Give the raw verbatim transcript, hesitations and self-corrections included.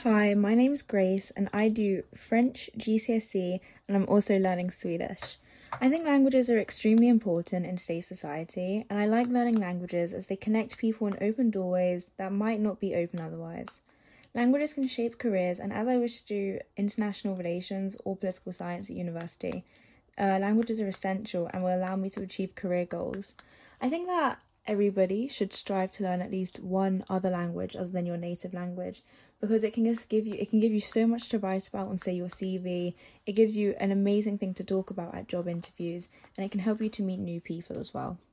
Hi, my name's Grace and I do French G C S E and I'm also learning Swedish. I think languages are extremely important in today's society and I like learning languages as they connect people and open doorways that might not be open otherwise. Languages can shape careers, and as I wish to do international relations or political science at university, uh, languages are essential and will allow me to achieve career goals. I think that everybody should strive to learn at least one other language other than your native language, because it can just give you it can give you so much to write about on, say, your C V. It gives you an amazing thing to talk about at job interviews, and it can help you to meet new people as well.